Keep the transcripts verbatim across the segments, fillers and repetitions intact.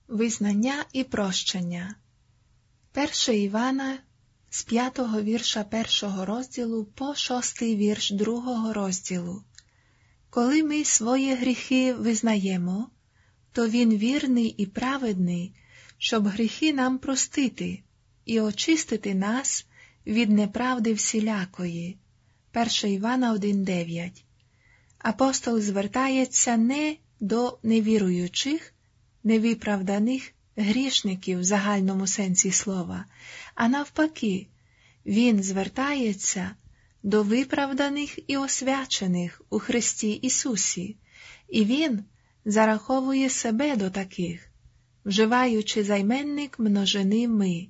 Визнання і прощення. Перше Івана з п'ятого вірша першого розділу по шостий вірш другого розділу. Коли ми свої гріхи визнаємо, то Він вірний і праведний, щоб гріхи нам простити і очистити нас від неправди всілякої. Перше Івана один дев'ять. Апостол звертається не до невіруючих, невиправданих грішників в загальному сенсі слова, а навпаки, він звертається до виправданих і освячених у Христі Ісусі, і він зараховує себе до таких, вживаючи займенник множини «ми».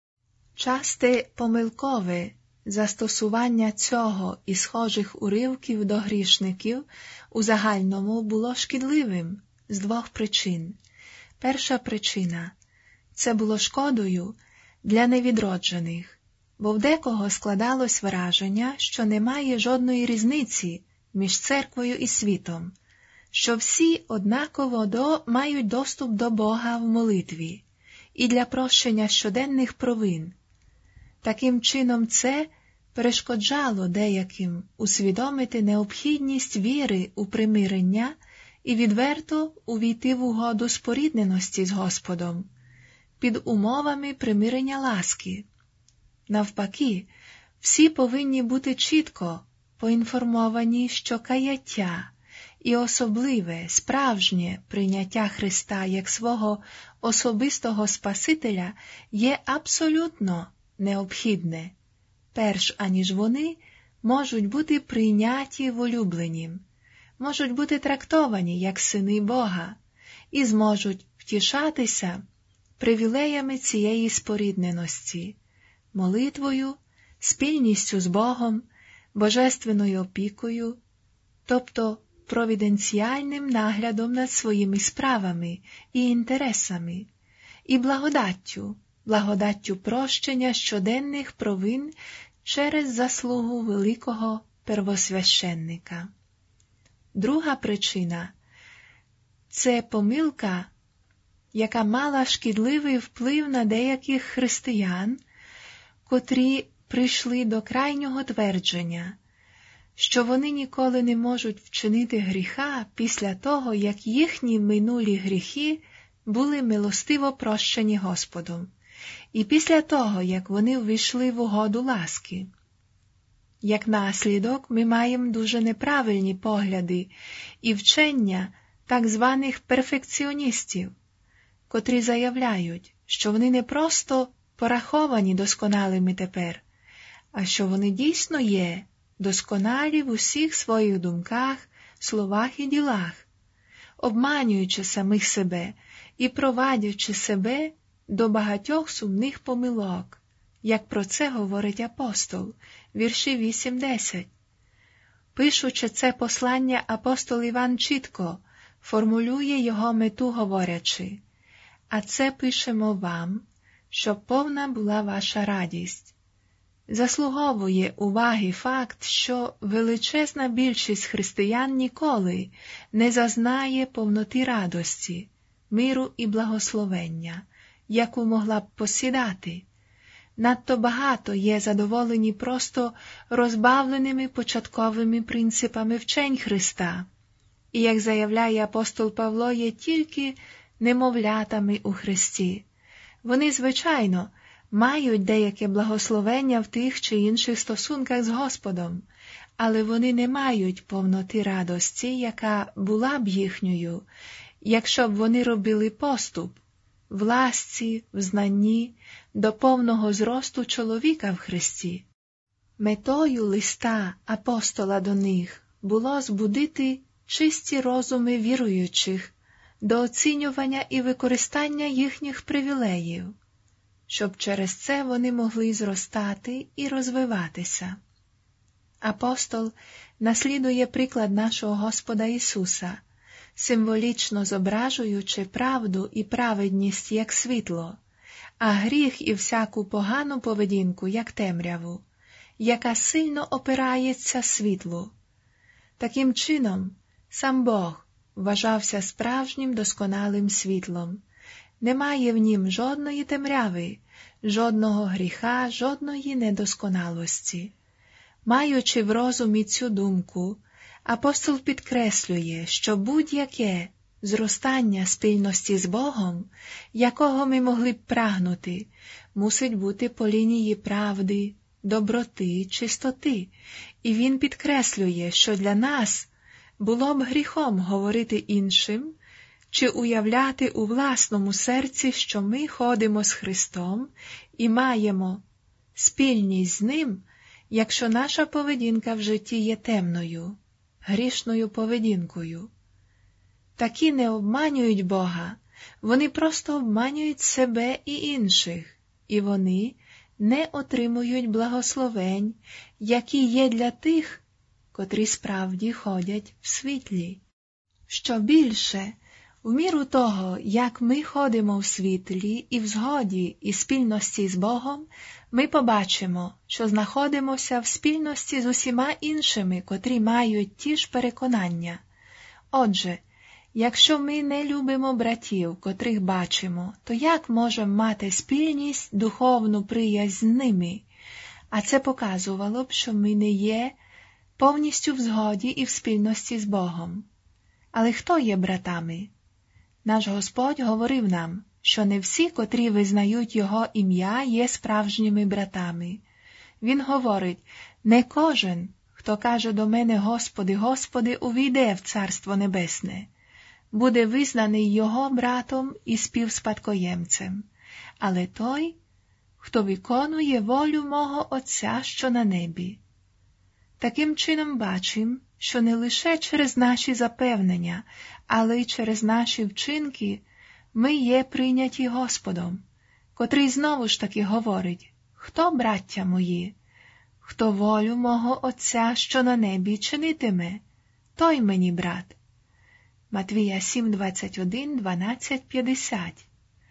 Часте помилкове застосування цього і схожих уривків до грішників у загальному було шкідливим з двох причин. Перша причина – це було шкодою для невідроджених, бо в декого складалось враження, що немає жодної різниці між церквою і світом, що всі однаково до, мають доступ до Бога в молитві і для прощення щоденних провин. Таким чином це перешкоджало деяким усвідомити необхідність віри у примирення і відверто увійти в угоду спорідненості з Господом під умовами примирення ласки. Навпаки, всі повинні бути чітко поінформовані, що каяття і особливе, справжнє прийняття Христа як свого особистого Спасителя є абсолютно необхідне, перш аніж вони можуть бути прийняті в улюбленім, можуть бути трактовані як сини Бога і зможуть втішатися привілеями цієї спорідненості, молитвою, спільністю з Богом, божественною опікою, тобто провіденціальним наглядом над своїми справами і інтересами, і благодаттю, благодаттю прощення щоденних провин через заслугу великого первосвященника. Друга причина – це помилка, яка мала шкідливий вплив на деяких християн, котрі прийшли до крайнього твердження, що вони ніколи не можуть вчинити гріха після того, як їхні минулі гріхи були милостиво прощені Господом, і після того, як вони ввійшли в угоду ласки. Як наслідок, ми маємо дуже неправильні погляди і вчення так званих перфекціоністів, котрі заявляють, що вони не просто пораховані досконалими тепер, а що вони дійсно є досконалі в усіх своїх думках, словах і ділах, обманюючи самих себе і провадячи себе до багатьох сумних помилок, як про це говорить апостол, вірші вісім-десять. Пишучи це послання, апостол Іван чітко формулює його мету, говорячи: «А це пишемо вам, щоб повна була ваша радість». Заслуговує уваги факт, що величезна більшість християн ніколи не зазнає повноти радості, миру і благословення, яку могла б посідати. Надто багато є задоволені просто розбавленими початковими принципами вчень Христа, і, як заявляє апостол Павло, є тільки немовлятами у Христі. Вони, звичайно, мають деяке благословення в тих чи інших стосунках з Господом, але вони не мають повноти радості, яка була б їхньою, якщо б вони робили поступ в ласці, в знанні до повного зросту чоловіка в Христі. Метою листа апостола до них було збудити чисті розуми віруючих до оцінювання і використання їхніх привілеїв, щоб через це вони могли зростати і розвиватися. Апостол наслідує приклад нашого Господа Ісуса, символічно зображуючи правду і праведність як світло, а гріх і всяку погану поведінку як темряву, яка сильно опирається світлу. Таким чином, сам Бог вважався справжнім досконалим світлом, Немає в нім жодної темряви, жодного гріха, жодної недосконалості. Маючи в розумі цю думку, апостол підкреслює, що будь-яке зростання спільності з Богом, якого ми могли б прагнути, мусить бути по лінії правди, доброти, чистоти, і він підкреслює, що для нас було б гріхом говорити іншим, чи уявляти у власному серці, що ми ходимо з Христом і маємо спільність з Ним, якщо наша поведінка в житті є темною, грішною поведінкою. Такі не обманюють Бога, вони просто обманюють себе і інших, і вони не отримують благословень, які є для тих, котрі справді ходять в світлі. Що більше, в міру того, як ми ходимо в світлі і в згоді і спільності з Богом, ми побачимо, що знаходимося в спільності з усіма іншими, котрі мають ті ж переконання. Отже, якщо ми не любимо братів, котрих бачимо, то як можемо мати спільність, духовну приязнь з ними? А це показувало б, що ми не є повністю в згоді і в спільності з Богом. Але хто є братами? Наш Господь говорив нам, що не всі, котрі визнають Його ім'я, є справжніми братами. Він говорить, не кожен, хто каже до мене «Господи, Господи», увійде в Царство Небесне, буде визнаний Його братом і співспадкоємцем, але той, хто виконує волю мого Отця, що на небі. Таким чином бачимо, що не лише через наші запевнення, але й через наші вчинки ми є прийняті Господом, котрий знову ж таки говорить, хто, браття мої, хто волю мого Отця, що на небі, чинитиме, той мені брат. Матвія сім, двадцять один, дванадцять, п'ятдесят.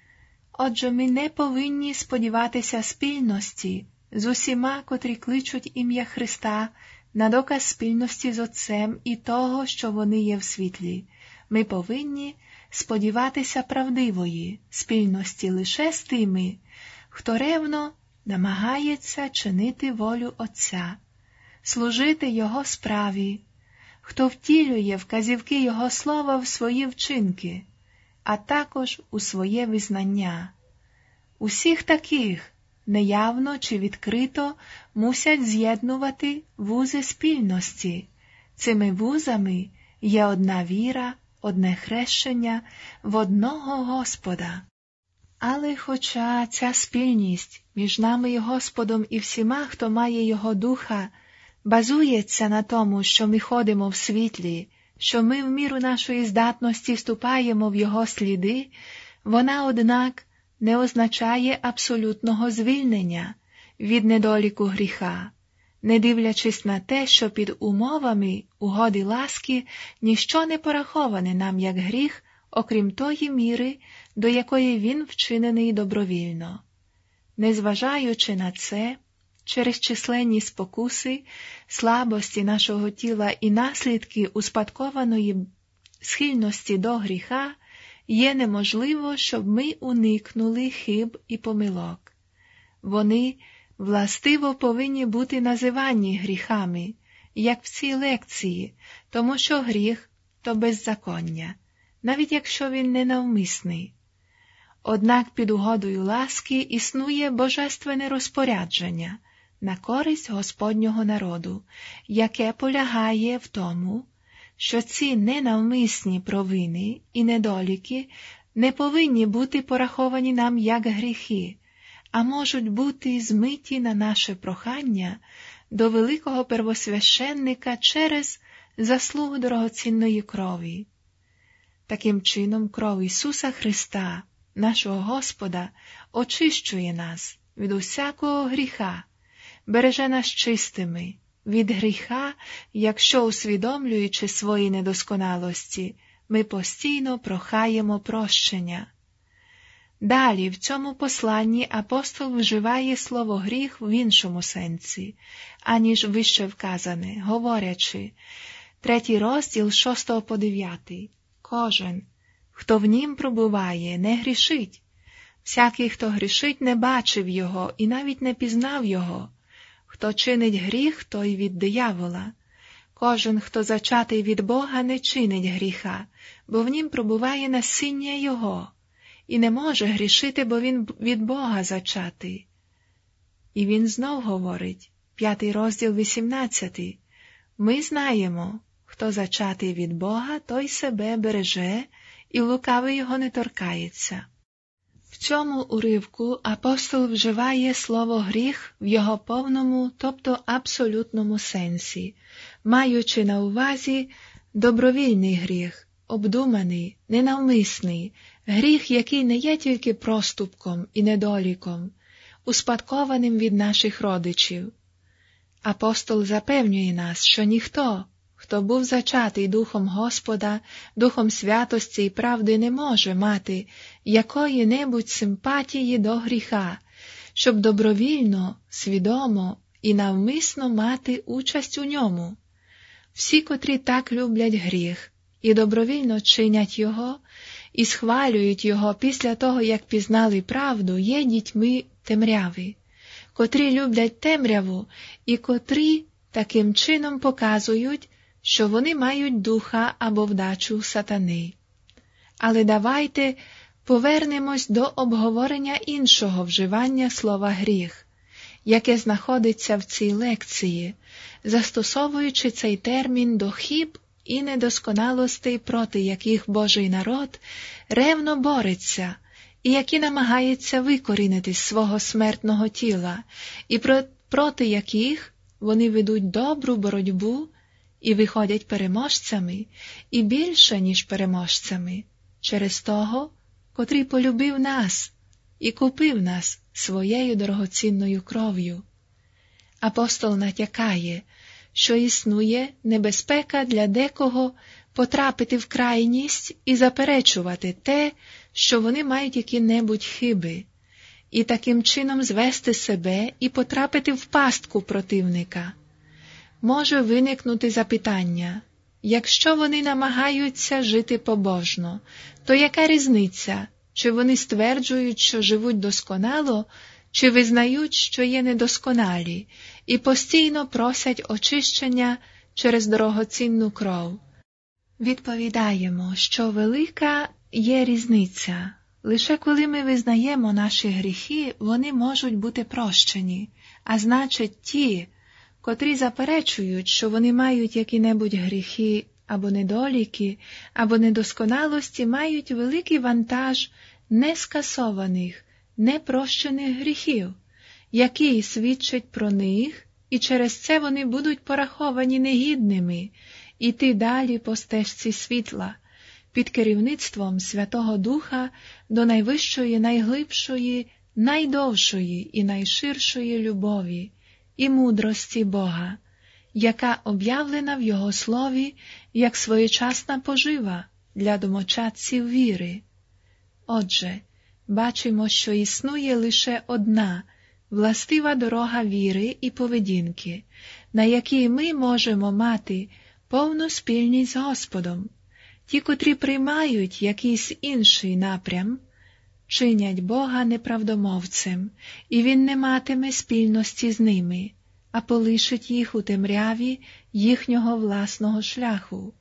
Отже, ми не повинні сподіватися спільності з усіма, котрі кличуть ім'я Христа, на доказ спільності з Отцем і того, що вони є в світлі. Ми повинні сподіватися правдивої спільності лише з тими, хто ревно намагається чинити волю Отця, служити Його справі, хто втілює вказівки Його слова в свої вчинки, а також у своє визнання. Усіх таких, неявно чи відкрито, мусять з'єднувати вузи спільності. Цими вузами є одна віра, одне хрещення в одного Господа. Але хоча ця спільність між нами і Господом і всіма, хто має Його Духа, базується на тому, що ми ходимо в світлі, що ми в міру нашої здатності вступаємо в Його сліди, вона, однак, не означає абсолютного звільнення від недоліку гріха, не дивлячись на те, що під умовами угоди ласки ніщо не пораховане нам як гріх, окрім тої міри, до якої він вчинений добровільно. Незважаючи на це, через численні спокуси, слабості нашого тіла і наслідки успадкованої схильності до гріха, є неможливо, щоб ми уникнули хиб і помилок. Вони властиво повинні бути називані гріхами, як в цій лекції, тому що гріх – то беззаконня, навіть якщо він ненавмисний. Однак під угодою ласки існує божественне розпорядження на користь Господнього народу, яке полягає в тому, що ці ненавмисні провини і недоліки не повинні бути пораховані нам як гріхи, а можуть бути змиті на наше прохання до великого первосвященника через заслугу дорогоцінної крові. Таким чином, кров Ісуса Христа, нашого Господа, очищує нас від усякого гріха, береже нас чистими від гріха, якщо, усвідомлюючи свої недосконалості, ми постійно прохаємо прощення. Далі, в цьому посланні апостол вживає слово «гріх» в іншому сенсі, аніж вище вказане, говорячи, третій розділ шостого по дев'ятий. Кожен, хто в нім пробуває, не грішить, Всякий, хто грішить, не бачив його і навіть не пізнав його. Хто чинить гріх, той від диявола. Кожен, хто зачатий від Бога, не чинить гріха, бо в нім пробуває насіння його, і не може грішити, бо він від Бога зачатий. І він знов говорить, п'ятий розділ, вісімнадцятий. Ми знаємо, хто зачатий від Бога, той себе береже, і лукавий його не торкається. В цьому уривку апостол вживає слово «гріх» в його повному, тобто абсолютному сенсі, маючи на увазі добровільний гріх, обдуманий, ненавмисний, гріх, який не є тільки проступком і недоліком, успадкованим від наших родичів. Апостол запевнює нас, що ніхто, хто був зачатий Духом Господа, Духом святості і правди, не може мати якої-небудь симпатії до гріха, щоб добровільно, свідомо і навмисно мати участь у ньому. Всі, котрі так люблять гріх і добровільно чинять його, і схвалюють його після того, як пізнали правду, є дітьми темряви, котрі люблять темряву і котрі таким чином показують, що вони мають духа або вдачу сатани. Але давайте повернемось до обговорення іншого вживання слова «гріх», яке знаходиться в цій лекції, застосовуючи цей термін до хиб і недосконалостей, проти яких Божий народ ревно бореться, і які намагається викорінити з свого смертного тіла, і проти яких вони ведуть добру боротьбу і виходять переможцями, і більше, ніж переможцями, через того, котрий полюбив нас і купив нас своєю дорогоцінною кров'ю. Апостол натякає, що існує небезпека для декого потрапити в крайність і заперечувати те, що вони мають які-небудь хиби, і таким чином звести себе і потрапити в пастку противника. Може виникнути запитання, якщо вони намагаються жити побожно, то яка різниця, чи вони стверджують, що живуть досконало, чи визнають, що є недосконалі, і постійно просять очищення через дорогоцінну кров? Відповідаємо, що велика є різниця. Лише коли ми визнаємо наші гріхи, вони можуть бути прощені, а значить ті, котрі заперечують, що вони мають які-небудь гріхи або недоліки, або недосконалості, мають великий вантаж нескасованих, непрощених гріхів, який свідчить про них, і через це вони будуть пораховані негідними, іти далі по стежці світла, під керівництвом Святого Духа до найвищої, найглибшої, найдовшої і найширшої любові і мудрості Бога, яка об'явлена в Його Слові як своєчасна пожива для домочадців віри. Отже, бачимо, що існує лише одна властива дорога віри і поведінки, на якій ми можемо мати повну спільність з Господом. Ті, котрі приймають якийсь інший напрям, чинять Бога неправдомовцем, і Він не матиме спільності з ними, а полишить їх у темряві їхнього власного шляху.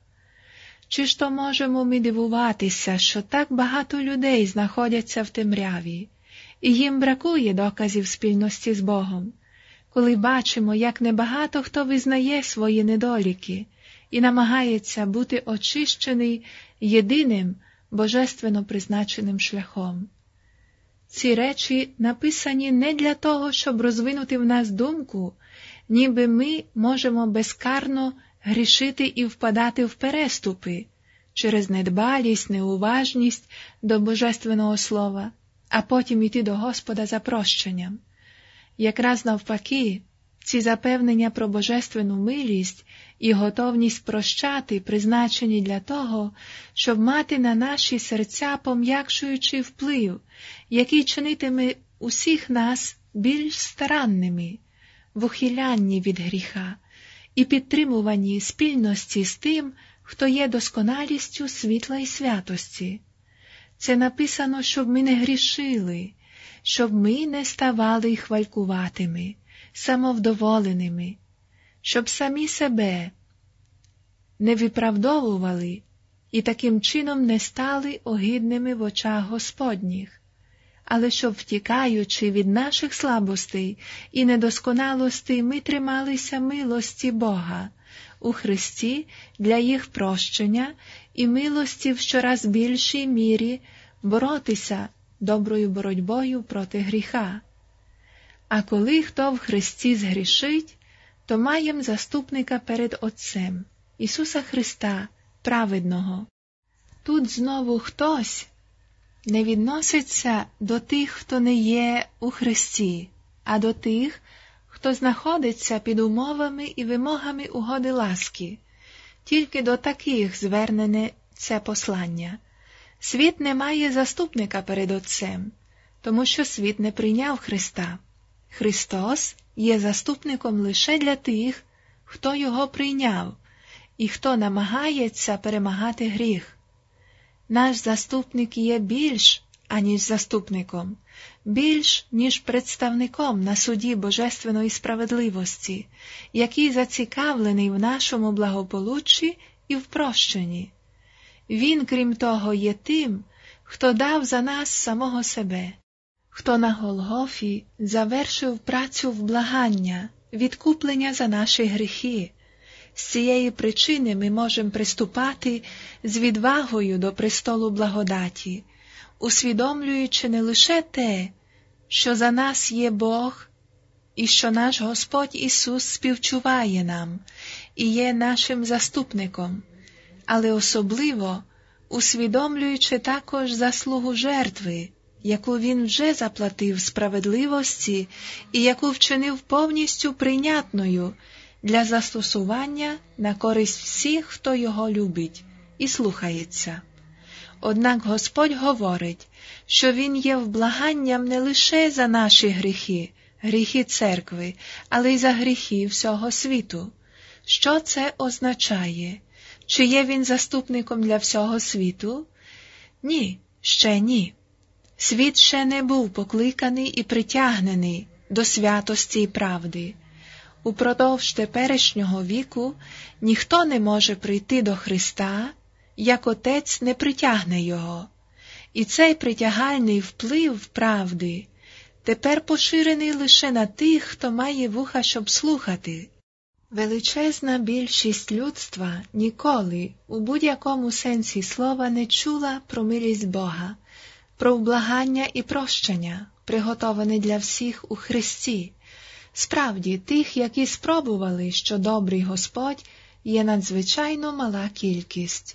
Чи ж то можемо ми дивуватися, що так багато людей знаходяться в темряві, і їм бракує доказів спільності з Богом, коли бачимо, як небагато хто визнає свої недоліки і намагається бути очищений єдиним божественно призначеним шляхом. Ці речі написані не для того, щоб розвинути в нас думку, ніби ми можемо безкарно грішити і впадати в переступи через недбалість, неуважність до Божественного Слова, а потім іти до Господа за прощенням. Якраз навпаки, ці запевнення про божественну милість і готовність прощати призначені для того, щоб мати на наші серця пом'якшуючий вплив, який чинитиме усіх нас більш старанними, в ухилянні від гріха і підтримуванні спільності з тим, хто є досконалістю світла і святості. Це написано, щоб ми не грішили, щоб ми не ставали хвалькуватими, самовдоволеними, щоб самі себе не виправдовували і таким чином не стали огидними в очах Господніх, але щоб, втікаючи від наших слабостей і недосконалостей, ми трималися милості Бога у Христі для їх прощення і милості в щораз більшій мірі боротися доброю боротьбою проти гріха. А коли хто в Христі згрішить, то маєм заступника перед Отцем, Ісуса Христа, праведного. Тут знову хтось не відноситься до тих, хто не є у Христі, а до тих, хто знаходиться під умовами і вимогами угоди ласки. Тільки до таких звернене це послання. Світ не має заступника перед Отцем, тому що світ не прийняв Христа. Христос є заступником лише для тих, хто його прийняв, і хто намагається перемагати гріх. Наш заступник є більш, аніж заступником, більш, ніж представником на суді Божественної справедливості, який зацікавлений в нашому благополуччі і в прощенні. Він, крім того, є тим, хто дав за нас самого себе, хто на Голгофі завершив працю вблагання, відкуплення за наші гріхи. З цієї причини ми можемо приступати з відвагою до престолу благодаті, усвідомлюючи не лише те, що за нас є Бог, і що наш Господь Ісус співчуває нам і є нашим заступником, але особливо усвідомлюючи також заслугу жертви, яку Він вже заплатив справедливості і яку вчинив повністю прийнятною для застосування на користь всіх, хто Його любить і слухається. Однак Господь говорить, що Він є вблаганням не лише за наші гріхи, гріхи церкви, але й за гріхи всього світу. Що це означає? Чи є Він заступником для всього світу? Ні, ще ні. Світ ще не був покликаний і притягнений до святості і правди. Упродовж теперішнього віку ніхто не може прийти до Христа, як Отець не притягне Його. І цей притягальний вплив правди тепер поширений лише на тих, хто має вуха, щоб слухати. Величезна більшість людства ніколи, у будь-якому сенсі слова, не чула про милість Бога, про вблагання і прощення, приготоване для всіх у Христі. Справді, тих, які спробували, що добрий Господь, є надзвичайно мала кількість.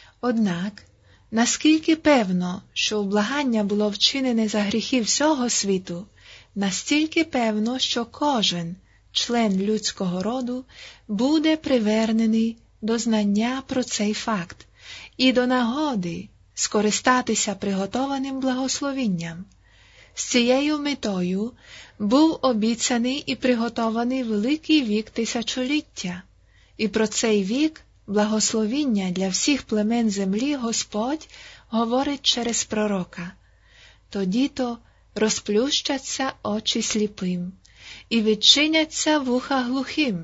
Однак, наскільки певно, що вблагання було вчинене за гріхи всього світу, настільки певно, що кожен член людського роду буде привернений до знання про цей факт і до нагоди скористатися приготованим благословінням. З цією метою був обіцяний і приготований великий вік тисячоліття, і про цей вік благословіння для всіх племен землі Господь говорить через пророка. Тоді-то розплющаться очі сліпим і відчиняться вуха глухим.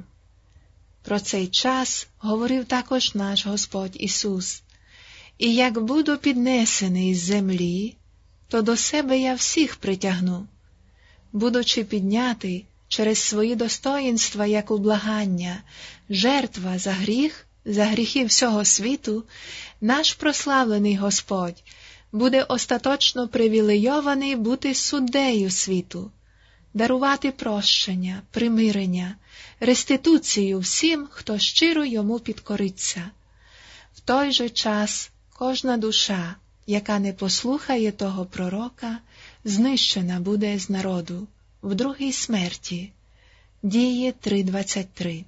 Про цей час говорив також наш Господь Ісус. І як буду піднесений з землі, то до себе я всіх притягну. Будучи піднятий через свої достоїнства як ублагання, жертва за гріх, за гріхи всього світу, наш прославлений Господь буде остаточно привілейований бути суддею світу, дарувати прощення, примирення, реституцію всім, хто щиро йому підкориться. В той же час кожна душа, яка не послухає того пророка, знищена буде з народу в другій смерті. Дії три двадцять три.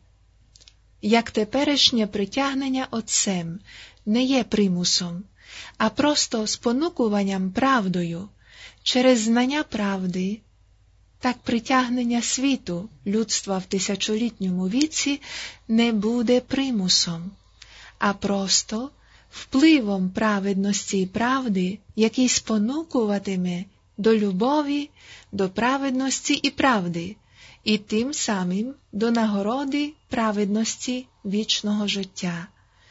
Як теперішнє притягнення Отцем не є примусом, а просто спонукуванням правдою через знання правди, так притягнення світу, людства в тисячолітньому віці не буде примусом, а просто впливом праведності і правди, який спонукуватиме до любові, до праведності і правди, і тим самим до нагороди праведності вічного життя.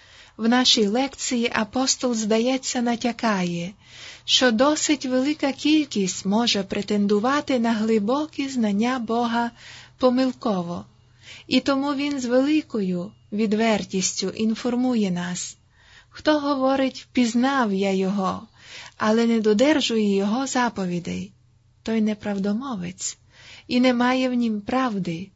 В нашій лекції апостол, здається, натякає, що досить велика кількість може претендувати на глибокі знання Бога помилково, і тому він з великою відвертістю інформує нас. Хто говорить «пізнав я його», але не додержує його заповідей, той неправдомовець, і немає в нім правди.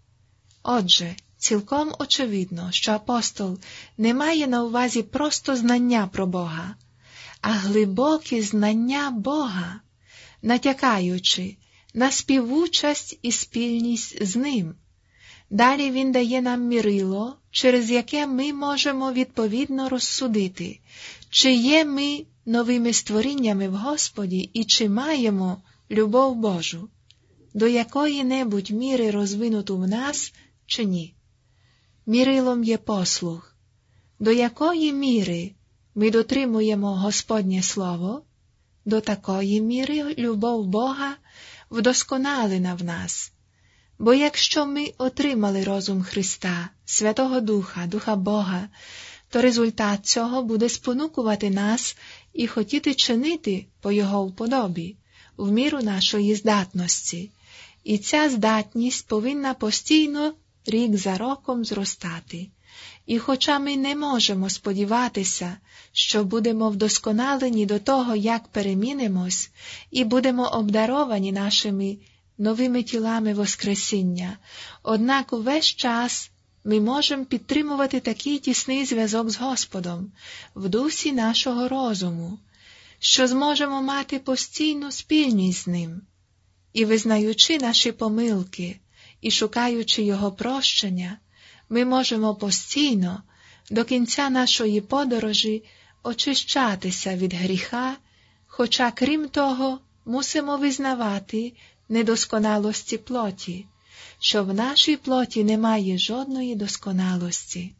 Отже, цілком очевидно, що апостол не має на увазі просто знання про Бога, а глибокі знання Бога, натякаючи на співучасть і спільність з Ним. Далі він дає нам мірило, через яке ми можемо відповідно розсудити, чи є ми новими створіннями в Господі і чи маємо любов Божу, до якої-небудь міри розвинуту в нас чи ні. Мірилом є послух. До якої міри ми дотримуємо Господнє Слово, до такої міри любов Бога вдосконалена в нас. Бо якщо ми отримали розум Христа, Святого Духа, Духа Бога, то результат цього буде спонукувати нас і хотіти чинити по Його вподобі, в міру нашої здатності. І ця здатність повинна постійно рік за роком зростати. І хоча ми не можемо сподіватися, що будемо вдосконалені до того, як перемінимось, і будемо обдаровані нашими новими тілами Воскресіння, однак увесь час ми можемо підтримувати такий тісний зв'язок з Господом в дусі нашого розуму, що зможемо мати постійну спільність з Ним. І визнаючи наші помилки і шукаючи Його прощення, ми можемо постійно, до кінця нашої подорожі, очищатися від гріха, хоча, крім того, мусимо визнавати недосконалості плоті, що в нашій плоті немає жодної досконалості.